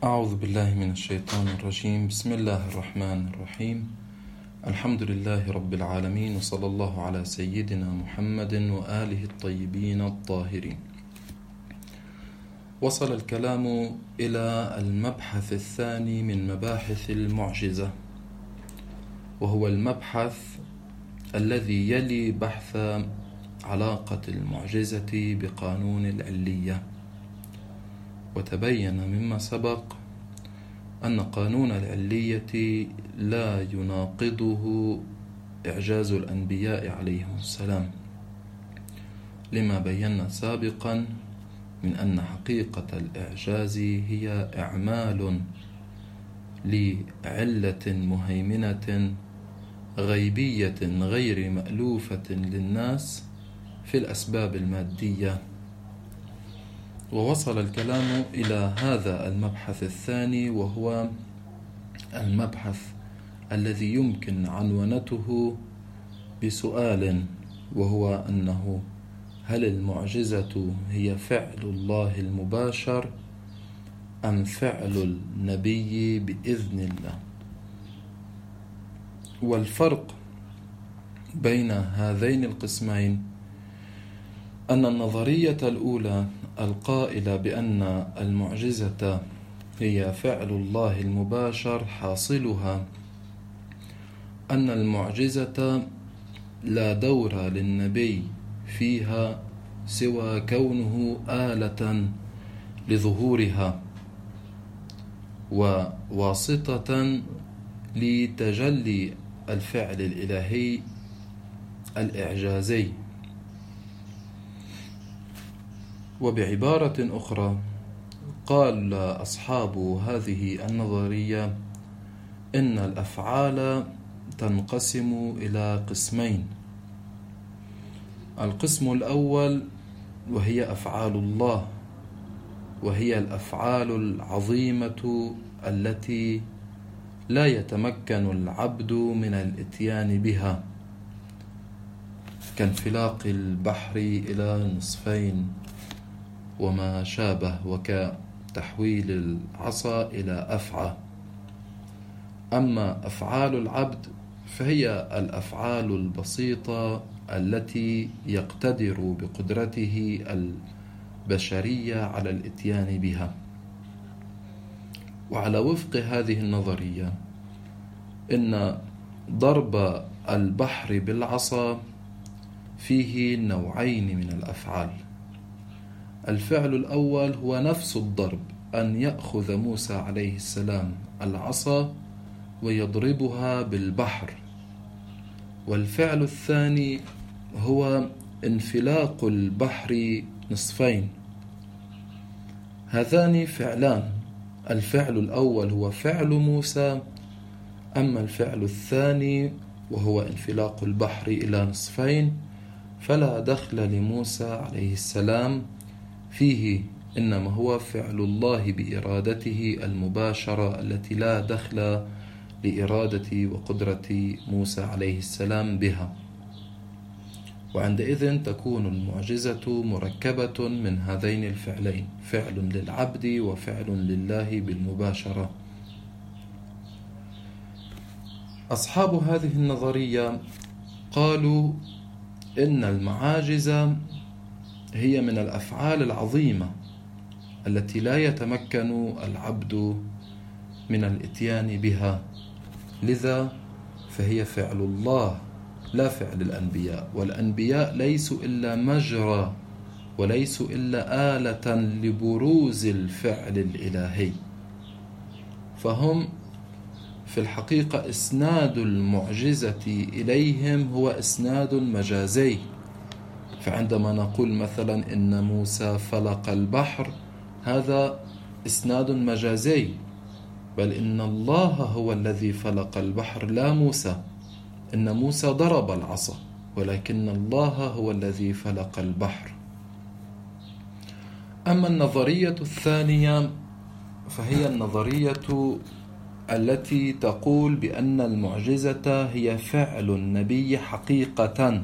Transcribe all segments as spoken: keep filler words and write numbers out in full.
أعوذ بالله من الشيطان الرجيم. بسم الله الرحمن الرحيم. الحمد لله رب العالمين، وصلى الله على سيدنا محمد وآله الطيبين الطاهرين. وصل الكلام إلى المبحث الثاني من مباحث المعجزة، وهو المبحث الذي يلي بحث علاقة المعجزة بقانون العلية. وتبين مما سبق أن قانون العلية لا يناقضه إعجاز الأنبياء عليهم السلام، لما بينا سابقا من أن حقيقة الإعجاز هي إعمال لعلة مهيمنة غيبية غير مألوفة للناس في الأسباب المادية. ووصل الكلام إلى هذا المبحث الثاني، وهو المبحث الذي يمكن عنونته بسؤال، وهو أنه هل المعجزة هي فعل الله المباشر أم فعل النبي بإذن الله؟ والفرق بين هذين القسمين أن النظرية الأولى القائلة بأن المعجزة هي فعل الله المباشر حاصلها أن المعجزة لا دور للنبي فيها سوى كونه آلة لظهورها وواسطة لتجلي الفعل الإلهي الإعجازي. وبعبارة أخرى قال أصحاب هذه النظرية إن الأفعال تنقسم إلى قسمين. القسم الأول وهي أفعال الله، وهي الأفعال العظيمة التي لا يتمكن العبد من الإتيان بها، كانفلاق البحر إلى نصفين وما شابه، وكتحويل العصا إلى أفعى. أما أفعال العبد فهي الأفعال البسيطة التي يقتدر بقدرته البشرية على الإتيان بها. وعلى وفق هذه النظرية إن ضرب البحر بالعصا فيه نوعين من الأفعال. الفعل الأول هو نفس الضرب، أن يأخذ موسى عليه السلام العصا ويضربها بالبحر. والفعل الثاني هو انفلاق البحر نصفين. هذان فعلان، الفعل الأول هو فعل موسى، أما الفعل الثاني وهو انفلاق البحر إلى نصفين فلا دخل لموسى عليه السلام فيه، إنما هو فعل الله بإرادته المباشرة التي لا دخل لإرادة وقدرة موسى عليه السلام بها. وعندئذ تكون المعجزة مركبة من هذين الفعلين، فعل للعبد وفعل لله بالمباشرة. أصحاب هذه النظرية قالوا إن المعاجز هي من الأفعال العظيمة التي لا يتمكن العبد من الإتيان بها، لذا فهي فعل الله لا فعل الأنبياء، والأنبياء ليسوا إلا مجرى وليسوا إلا آلة لبروز الفعل الإلهي، فهم في الحقيقة إسناد المعجزة إليهم هو إسناد مجازي. فعندما نقول مثلا إن موسى فلق البحر، هذا إسناد مجازي، بل إن الله هو الذي فلق البحر لا موسى. إن موسى ضرب العصا، ولكن الله هو الذي فلق البحر. أما النظرية الثانية فهي النظرية التي تقول بأن المعجزة هي فعل النبي حقيقة،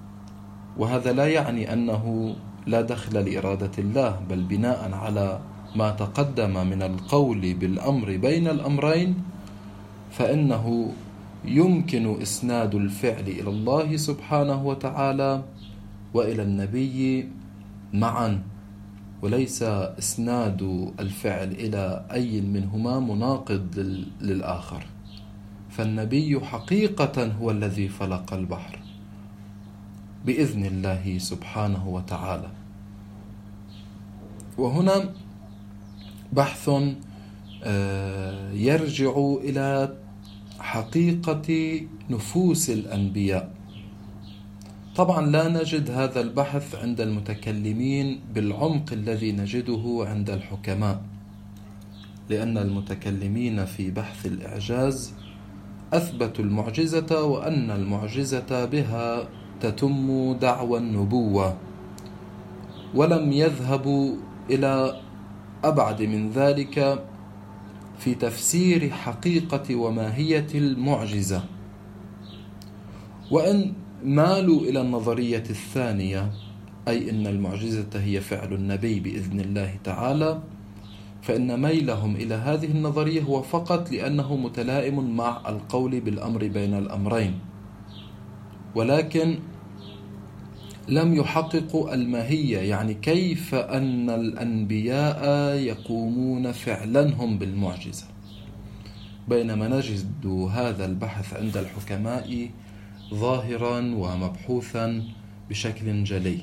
وهذا لا يعني أنه لا دخل لإرادة الله، بل بناء على ما تقدم من القول بالأمر بين الأمرين فإنه يمكن إسناد الفعل إلى الله سبحانه وتعالى وإلى النبي معا، وليس إسناد الفعل إلى أي منهما مناقض للآخر. فالنبي حقيقة هو الذي فلق البحر بإذن الله سبحانه وتعالى. وهنا بحث يرجع إلى حقيقة نفوس الأنبياء. طبعا لا نجد هذا البحث عند المتكلمين بالعمق الذي نجده عند الحكماء، لأن المتكلمين في بحث الإعجاز أثبتوا المعجزة وأن المعجزة بها تتم دعوى النبوة، ولم يذهبوا إلى أبعد من ذلك في تفسير حقيقة وماهية المعجزة. وإن مالوا إلى النظرية الثانية، أي أن المعجزة هي فعل النبي بإذن الله تعالى، فإن ميلهم إلى هذه النظرية هو فقط لأنه متلائم مع القول بالأمر بين الأمرين، ولكن لم يحققوا الماهية، يعني كيف أن الأنبياء يقومون فعلنهم بالمعجزة. بينما نجد هذا البحث عند الحكماء ظاهرا ومبحوثا بشكل جلي.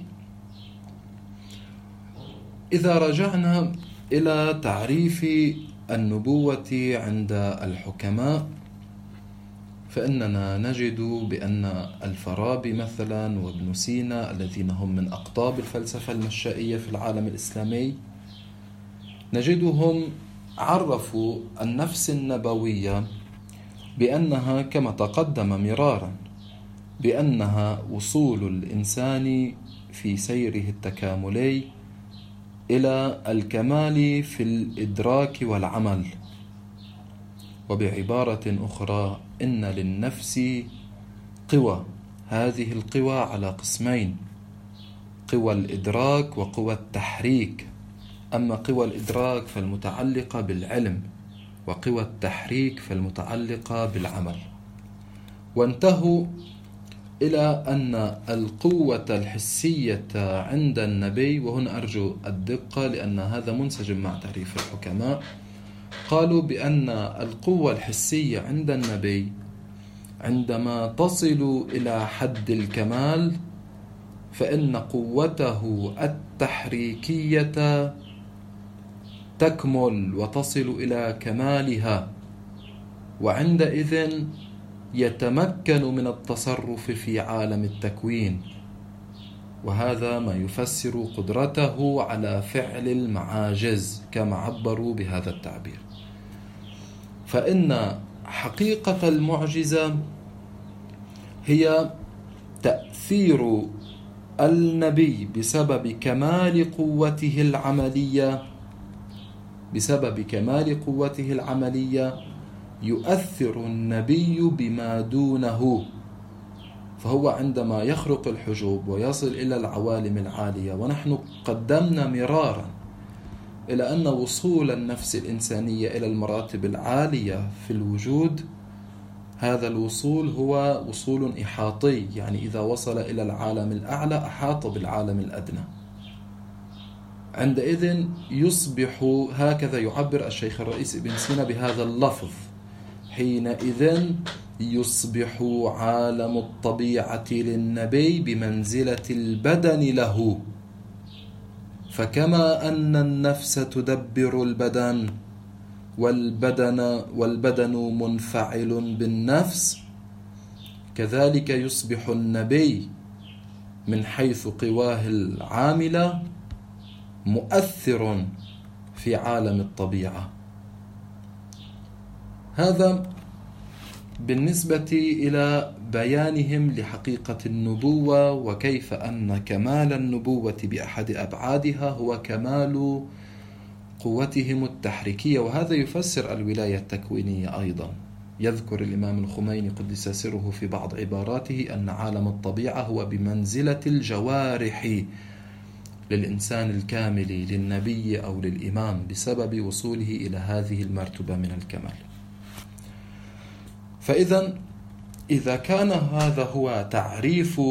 إذا رجعنا إلى تعريف النبوة عند الحكماء، فإننا نجد بأن الفارابي مثلا وابن سينا الذين هم من أقطاب الفلسفة المشائية في العالم الإسلامي، نجدهم عرفوا النفس النبوية بأنها كما تقدم مرارا بأنها وصول الإنسان في سيره التكاملي إلى الكمال في الإدراك والعمل. وبعبارة أخرى إن للنفس قوى، هذه القوى على قسمين: قوى الإدراك وقوى التحريك. أما قوى الإدراك فالمتعلقة بالعلم، وقوى التحريك فالمتعلقة بالعمل. وانتهوا إلى أن القوة الحسية عند النبي، وهنا أرجو الدقة لأن هذا منسجم مع تعريف الحكماء، قالوا بأن القوة الحسية عند النبي عندما تصل إلى حد الكمال فإن قوته التحريكية تكمل وتصل إلى كمالها، وعندئذ يتمكن من التصرف في عالم التكوين، وهذا ما يفسر قدرته على فعل المعاجز كما عبروا بهذا التعبير. فإن حقيقة المعجزة هي تأثير النبي بسبب كمال قوته العملية بسبب كمال قوته العملية يؤثر النبي بما دونه. فهو عندما يخرق الحجوب ويصل إلى العوالم العالية، ونحن قدمنا مرارا إلى أن وصول النفس الإنسانية إلى المراتب العالية في الوجود، هذا الوصول هو وصول إحاطي، يعني إذا وصل إلى العالم الأعلى أحاط بالعالم الأدنى. عندئذ يصبح، هكذا يعبر الشيخ الرئيس ابن سينا بهذا اللفظ، حينئذ يصبح عالم الطبيعة للنبي بمنزلة البدن له. فكما أن النفس تدبر البدن والبدن والبدن منفعل بالنفس، كذلك يصبح النبي من حيث قواه العاملة مؤثر في عالم الطبيعة. هذا بالنسبة إلى بيانهم لحقيقة النبوة، وكيف أن كمال النبوة بأحد أبعادها هو كمال قوتهم التحريكية. وهذا يفسر الولاية التكوينية أيضا. يذكر الإمام الخميني قدس سره في بعض عباراته أن عالم الطبيعة هو بمنزلة الجوارح، للإنسان الكامل، للنبي أو للإمام، بسبب وصوله إلى هذه المرتبة من الكمال. فإذا إذا كان هذا هو تعريف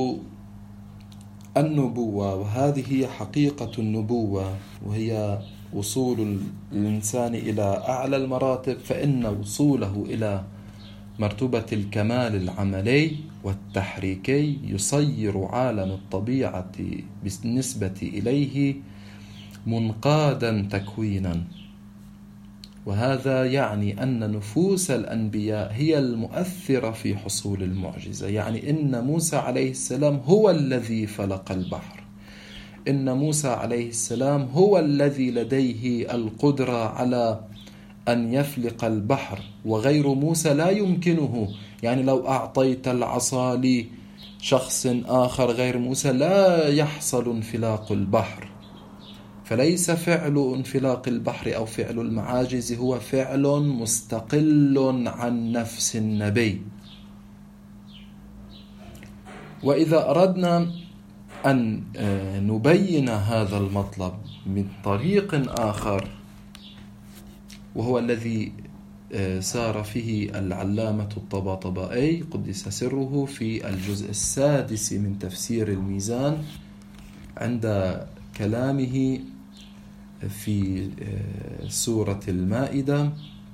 النبوة، وهذه هي حقيقة النبوة، وهي وصول الإنسان إلى أعلى المراتب، فإن وصوله إلى مرتبة الكمال العملي والتحريكي يصير عالم الطبيعة بالنسبة إليه منقادا تكوينا. وهذا يعني أن نفوس الأنبياء هي المؤثرة في حصول المعجزة. يعني إن موسى عليه السلام هو الذي فلق البحر، إن موسى عليه السلام هو الذي لديه القدرة على أن يفلق البحر، وغير موسى لا يمكنه. يعني لو أعطيت العصا لشخص آخر غير موسى لا يحصل انفلاق البحر. فليس فعل انفلاق البحر أو فعل المعاجز هو فعل مستقل عن نفس النبي. وإذا أردنا أن نبين هذا المطلب من طريق آخر، وهو الذي سار فيه العلامة الطباطبائي قدس سره في الجزء السادس من تفسير الميزان، عند كلامه في سورة المائدة،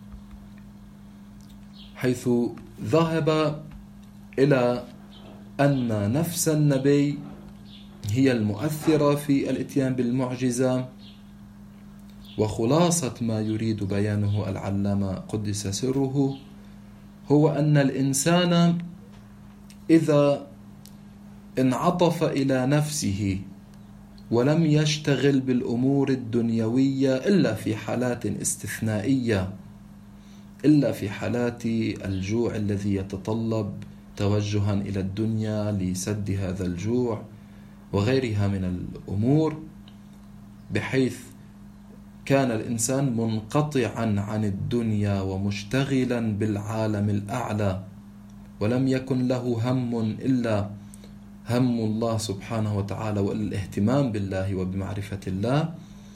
حيث ذهب إلى أن نفس النبي هي المؤثرة في الاتيان بالمعجزة. وخلاصة ما يريد بيانه العلامة قدس سره هو أن الإنسان إذا انعطف إلى نفسه ولم يشتغل بالأمور الدنيوية إلا في حالات استثنائية، إلا في حالات الجوع الذي يتطلب توجها إلى الدنيا لسد هذا الجوع وغيرها من الأمور، بحيث كان الإنسان منقطعا عن الدنيا ومشتغلا بالعالم الأعلى، ولم يكن له هم إلا هم الله سبحانه وتعالى والاهتمام بالله وبمعرفة الله.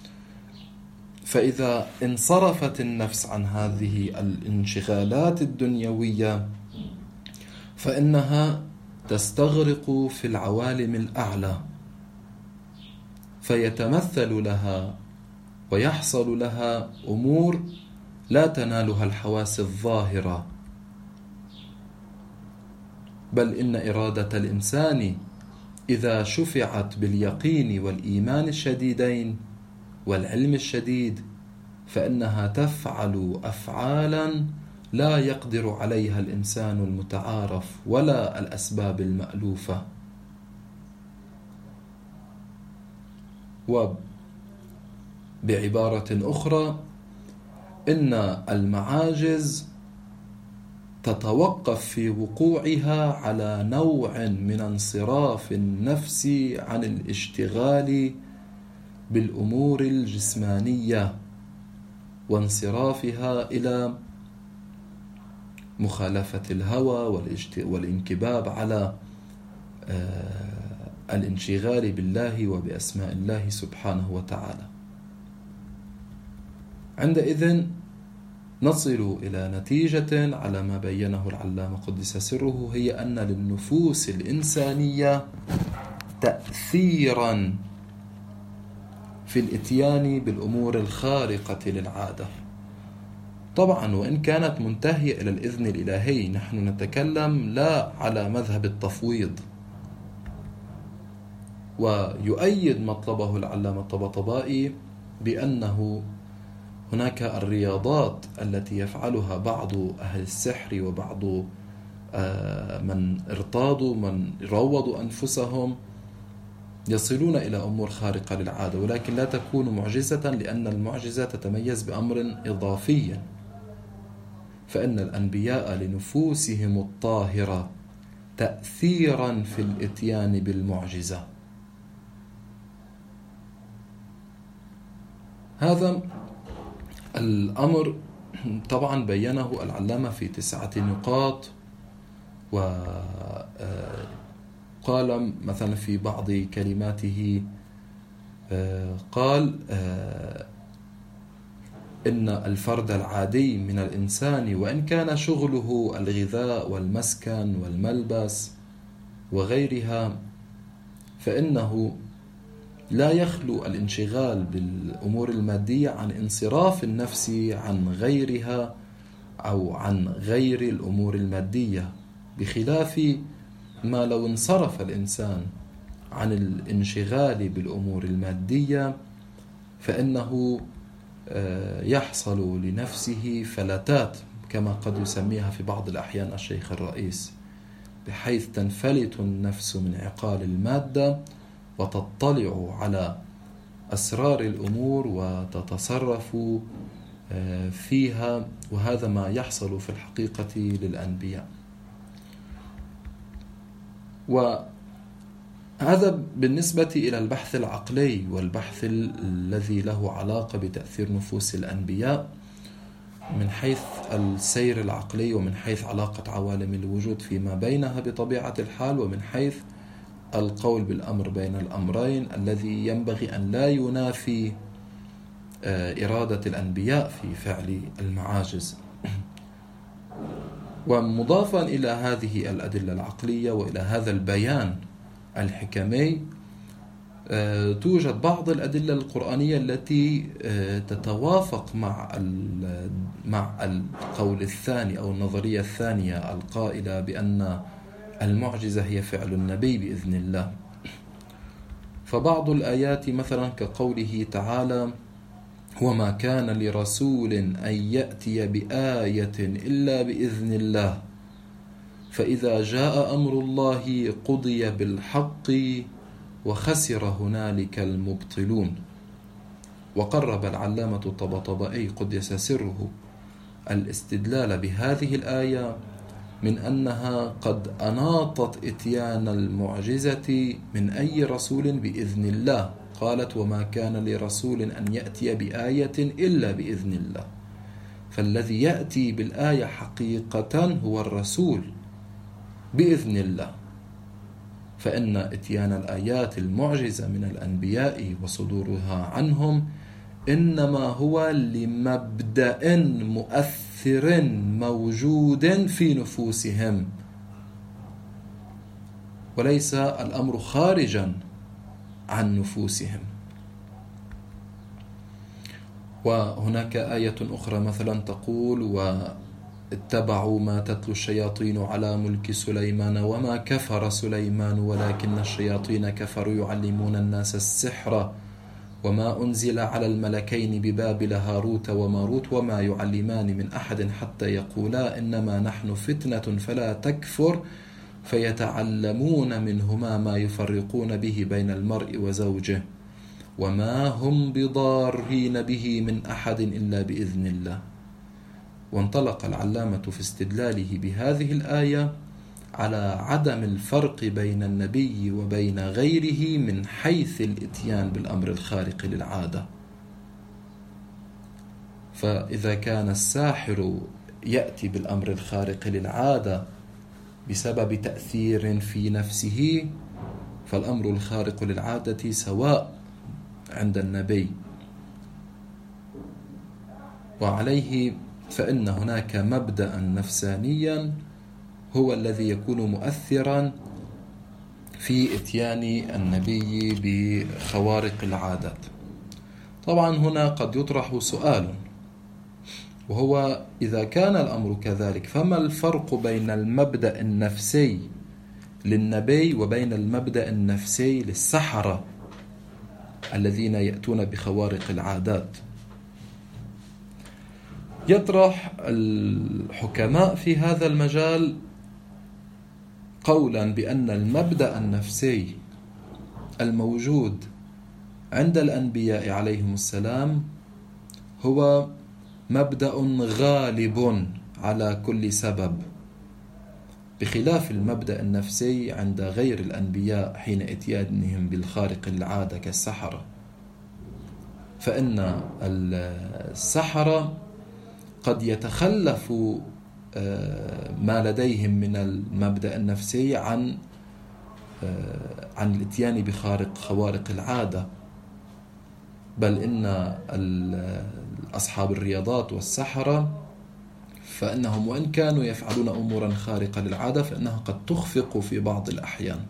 فإذا انصرفت النفس عن هذه الانشغالات الدنيوية فإنها تستغرق في العوالم الأعلى، فيتمثل لها ويحصل لها أمور لا تنالها الحواس الظاهرة، بل إن إرادة الإنسان إذا شفعت باليقين والإيمان الشديدين والعلم الشديد فإنها تفعل أفعالا لا يقدر عليها الإنسان المتعارف ولا الأسباب المألوفة. وبعبارة أخرى، إن المعاجز تتوقف في وقوعها على نوع من انصراف النفس عن الاشتغال بالأمور الجسمانية وانصرافها إلى مخالفة الهوى والانكباب على الانشغال بالله وبأسماء الله سبحانه وتعالى. عندئذ نصل إلى نتيجة على ما بينه العلامة قدس سره، هي أن للنفوس الإنسانية تأثيرا في الاتيان بالأمور الخارقة للعادة. طبعا وإن كانت منتهية إلى الإذن الإلهي، نحن نتكلم لا على مذهب التفويض. ويؤيد مطلبه العلامة الطباطبائي بأنه هناك الرياضات التي يفعلها بعض أهل السحر وبعض من ارتاضوا من روضوا أنفسهم يصلون إلى أمور خارقة للعادة، ولكن لا تكون معجزة، لأن المعجزة تتميز بأمر إضافي. فإن الأنبياء لنفوسهم الطاهرة تأثيرا في الاتيان بالمعجزة. هذا الأمر طبعا بينه العلامة في تسعة نقاط، وقال مثلا في بعض كلماته قال إن الفرد العادي من الإنسان وإن كان شغله الغذاء والمسكن والملبس وغيرها، فإنه لا يخلو الانشغال بالأمور المادية عن انصراف النفس عن غيرها أو عن غير الأمور المادية، بخلاف ما لو انصرف الإنسان عن الانشغال بالأمور المادية فإنه يحصل لنفسه فلتات، كما قد يسميها في بعض الأحيان الشيخ الرئيس، بحيث تنفلت النفس من عقال المادة وتطلع على أسرار الأمور وتتصرف فيها، وهذا ما يحصل في الحقيقة للأنبياء. وهذا بالنسبة إلى البحث العقلي والبحث الذي له علاقة بتأثير نفوس الأنبياء من حيث السير العقلي ومن حيث علاقة عوالم الوجود فيما بينها بطبيعة الحال، ومن حيث القول بالأمر بين الأمرين الذي ينبغي أن لا ينافي إرادة الأنبياء في فعل المعاجز. ومضافا إلى هذه الأدلة العقلية وإلى هذا البيان الحكمي توجد بعض الأدلة القرآنية التي تتوافق مع مع القول الثاني أو النظرية الثانية القائلة بأن المعجزة هي فعل النبي بإذن الله. فبعض الآيات مثلا كقوله تعالى: وما كان لرسول أن يأتي بآية إلا بإذن الله فإذا جاء أمر الله قضي بالحق وخسر هنالك المبطلون. وقرب العلامة الطباطبائي قدس سره الاستدلال بهذه الآية من أنها قد أناطت إتيان المعجزة من أي رسول بإذن الله. قالت: وما كان لرسول أن يأتي بآية إلا بإذن الله، فالذي يأتي بالآية حقيقة هو الرسول بإذن الله، فإن إتيان الآيات المعجزة من الأنبياء وصدورها عنهم إنما هو لمبدأ مؤثر موجود في نفوسهم، وليس الأمر خارجا عن نفوسهم. وهناك آية أخرى مثلا تقول: واتبعوا ما تتلو الشياطين على ملك سليمان وما كفر سليمان ولكن الشياطين كفروا يعلمون الناس السحر وما أنزل على الملكين ببابل هاروت وماروت وما يعلمان من أحد حتى يقولا إنما نحن فتنة فلا تكفر فيتعلمون منهما ما يفرقون به بين المرء وزوجه وما هم بضارين به من أحد إلا بإذن الله. وانطلق العلامة في استدلاله بهذه الآية على عدم الفرق بين النبي وبين غيره من حيث الإتيان بالأمر الخارق للعادة. فإذا كان الساحر يأتي بالأمر الخارق للعادة بسبب تأثير في نفسه، فالأمر الخارق للعادة سواء عند النبي، وعليه فإن هناك مبدأ نفسانيا هو الذي يكون مؤثرا في إتيان النبي بخوارق العادات. طبعا هنا قد يطرح سؤال، وهو: إذا كان الأمر كذلك فما الفرق بين المبدأ النفسي للنبي وبين المبدأ النفسي للسحرة الذين يأتون بخوارق العادات؟ يطرح الحكماء في هذا المجال قولا بأن المبدأ النفسي الموجود عند الأنبياء عليهم السلام هو مبدأ غالب على كل سبب، بخلاف المبدأ النفسي عند غير الأنبياء حين اتيانهم بالخارق العادة كالسحرة. فإن السحرة قد يتخلف ما لديهم من المبدأ النفسي عن عن الاتيان بخارق خوارق العادة، بل إن أصحاب الرياضات والسحرة فإنهم وإن كانوا يفعلون أمورا خارقة للعادة فإنها قد تخفق في بعض الأحيان،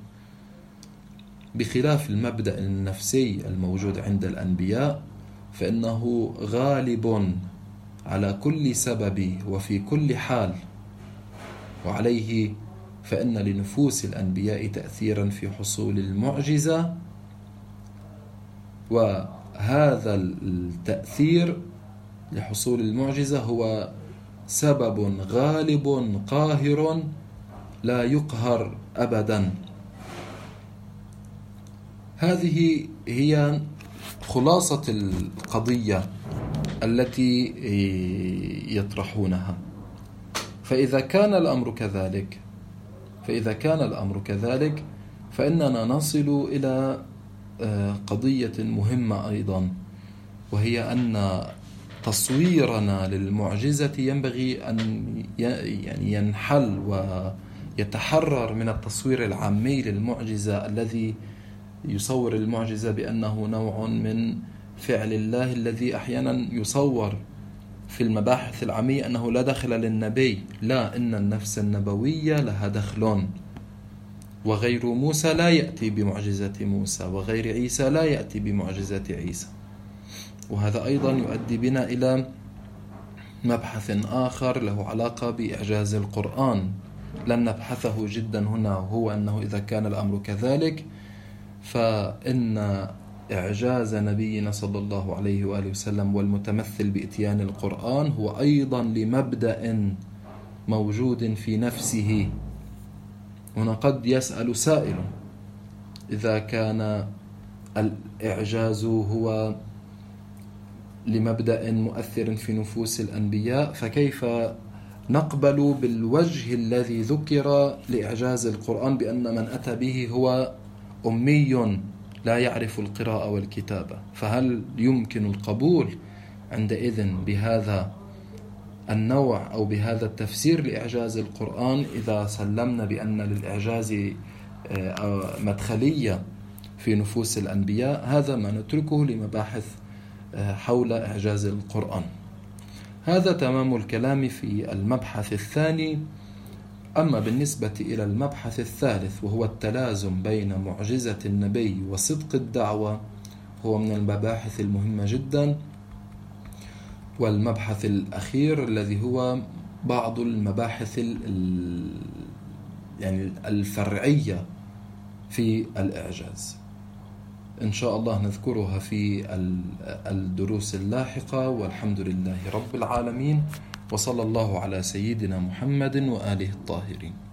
بخلاف المبدأ النفسي الموجود عند الأنبياء فإنه غالب على كل سبب وفي كل حال، وعليه فإن لنفوس الأنبياء تأثيرا في حصول المعجزة، وهذا التأثير لحصول المعجزة هو سبب غالب قاهر لا يقهر أبدا. هذه هي خلاصة القضية التي يطرحونها. فإذا كان الأمر كذلك فإذا كان الأمر كذلك فإننا نصل إلى قضية مهمة أيضا، وهي أن تصويرنا للمعجزة ينبغي أن يعني ينحل ويتحرر من التصوير العامي للمعجزة الذي يصور المعجزة بأنه نوع من فعل الله الذي أحيانا يصور في المباحث العامية أنه لا دخل للنبي. لا، إن النفس النبوية لها دخل، وغير موسى لا يأتي بمعجزة موسى، وغير عيسى لا يأتي بمعجزة عيسى. وهذا أيضا يؤدي بنا إلى مبحث آخر له علاقة بإعجاز القرآن لن نبحثه جدا هنا، وهو أنه إذا كان الأمر كذلك فإن إعجاز نبينا صلى الله عليه وآله وسلم والمتمثل بإتيان القرآن هو أيضا لمبدأ موجود في نفسه. هنا قد يسأل سائل: إذا كان الإعجاز هو لمبدأ مؤثر في نفوس الأنبياء فكيف نقبل بالوجه الذي ذكر لإعجاز القرآن بأن من أتى به هو أمي لا يعرف القراءة والكتابة؟ فهل يمكن القبول عندئذ بهذا النوع أو بهذا التفسير لإعجاز القرآن إذا سلمنا بأن للإعجاز مدخلية في نفوس الأنبياء؟ هذا ما نتركه لمباحث حول إعجاز القرآن. هذا تمام الكلام في المبحث الثاني. أما بالنسبة إلى المبحث الثالث وهو التلازم بين معجزة النبي وصدق الدعوة، هو من المباحث المهمة جدا. والمبحث الأخير الذي هو بعض المباحث يعني الفرعية في الإعجاز، إن شاء الله نذكرها في الدروس اللاحقة. والحمد لله رب العالمين، وصلى الله على سيدنا محمد وآله الطاهرين.